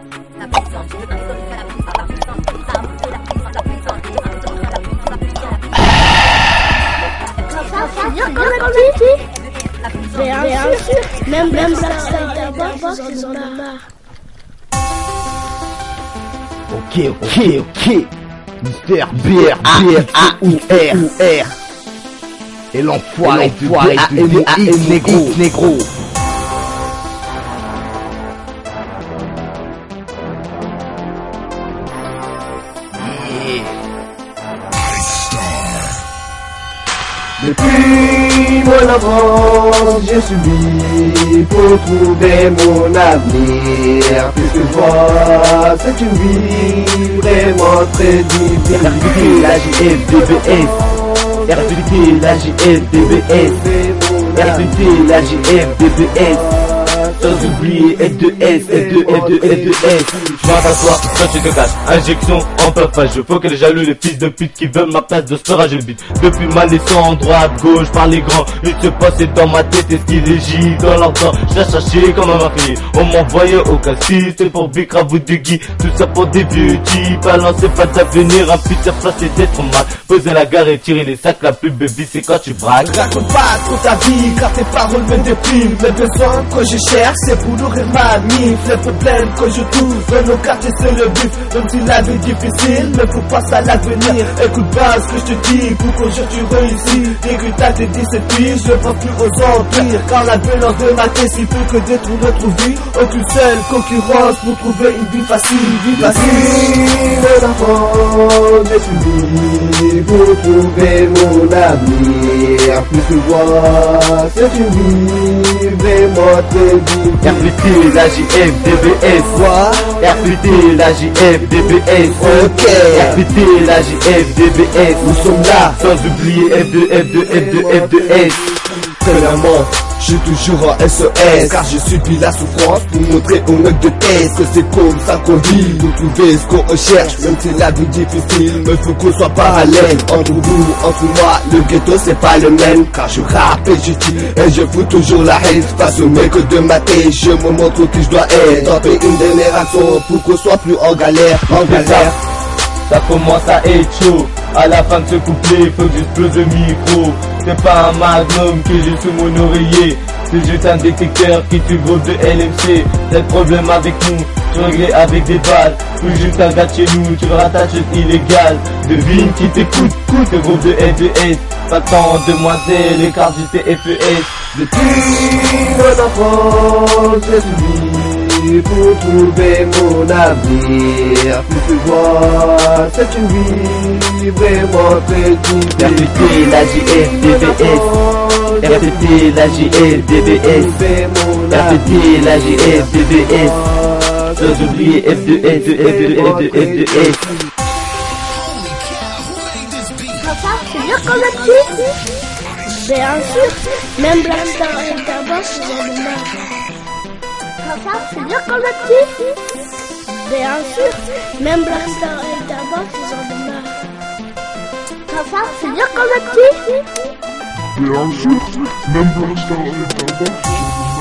Bien sûr, même d'abord, ils en ont marre. Ok. Mister BR. Et l'enfoiré de négro. Depuis mon enfance, j'ai subi pour trouver mon avenir. Puisque vois, c'est une vie vraiment très difficile. RPT, la JFDBS. RPT, la JFDBS. RPT, la JFDBS. Sans oublier F2S. Je m'en t'assois, toi tu te caches. Injection en plein face. Je faut que les jaloux, les fils de pute qui veulent ma place de storage je bite. Depuis ma naissance, droite, gauche, par les grands. Il se passait dans ma tête et ce qui légit dans leur temps. Je l'ai cherché comme un mari. On m'envoyait au cassis, c'est pour bicra vous de Guy. Tout ça pour des vieux types. Balancer pas d'avenir, un futur placé d'être mal. Poser la gare et tirer les sacs, la plus baby c'est quand tu braques. Raconte pas trop ta vie, car tes paroles me dépriment. Mes besoins que je cherche, c'est pour nourrir ma mif. Les problèmes que je trouve dans nos quartiers, c'est le but. Même si la vie est difficile, mais faut pas ça l'avenir. Écoute pas ce que je te dis, pour qu'aujourd'hui tu réussis. L'héritage des 17 piges, je pense plus aux empires. Car la violence de ma tête, si peu que détruire notre vie. Aucune seule concurrence pour trouver une vie facile. Mon enfant, j'ai subi pour trouver mon avenir. Plus tu vois, c'est une vie vraiment très difficile. RPT, la JFDBS. RPT, la JFDBS. Ok. RPT, la JFDBS. Nous sommes là. Sans oublier F2S. Premièrement, je suis toujours en SOS, car je subis la souffrance pour montrer aux mecs de tête que c'est comme ça qu'on vit. Pour trouver ce qu'on recherche, même si la vie est difficile, mais faut qu'on soit parallèle. Entre vous, entre moi, le ghetto c'est pas le même. Car je rappe et je tue et je fous toujours la haine. Face aux mecs de ma tête, je me montre qui je dois être. Tenter une dernière action pour qu'on soit plus en galère. Ça commence à être chaud. À la fin de ce couplet, faut que j'explose le micro. C'est pas un magnum que j'ai sous mon oreiller. C'est juste un détecteur qui tue gros de LMC. C'est le problème avec nous, tu réglais avec des balles. Ou juste un gars de chez nous, tu rattaches illégal. Devine qui t'écoute, coûte le groupe de F2S. Pas tant demoiselle, l'écart du TFES. Depuis mon enfance, j'ai subi pour trouver mon avenir. Plus tu vois, c'est une vie vraiment très difficile. RPT, la JFDBS. RPT, la JFDBS. RPT, la JFDBS. Sans oublier F2S. C'est bien comme la petite. Bien sûr, même Blackstar et Interbox, ils en ont marre. C'est bien comme la petite. Bien sûr, même Blackstar et Interbox, ils en ont marre. C'est bien comme la petite. Bien sûr, même Blackstar et Interbox, ils en ont marre.